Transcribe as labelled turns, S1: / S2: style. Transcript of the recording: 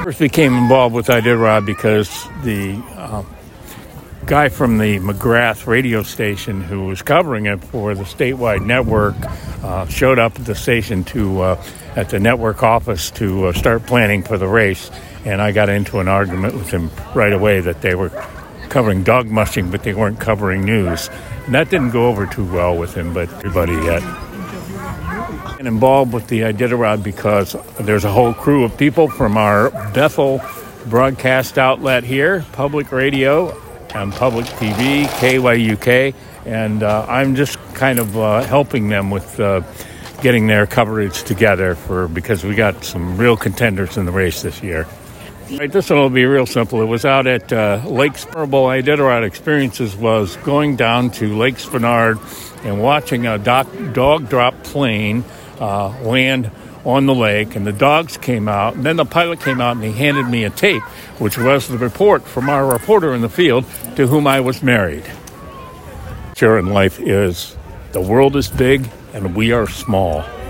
S1: First became involved with Iditarod because the guy from the McGrath radio station who was covering it for the statewide network showed up at the station at the network office to start planning for the race. And I got into an argument with him right away that they were covering dog mushing, but they weren't covering news. And that didn't go over too well with him, but everybody yet. And involved with the Iditarod because there's a whole crew of people from our Bethel broadcast outlet here, public radio and public TV, KYUK, and I'm just kind of helping them with getting their coverage together because we got some real contenders in the race this year. Right, this one will be real simple. It was out at Lake Sparable. Iditarod Experiences was going down to Lake Spenard and watching a dog drop plane land on the lake, and the dogs came out, and then the pilot came out and he handed me a tape, which was the report from our reporter in the field to whom I was married. Sure in life is the world is big and we are small.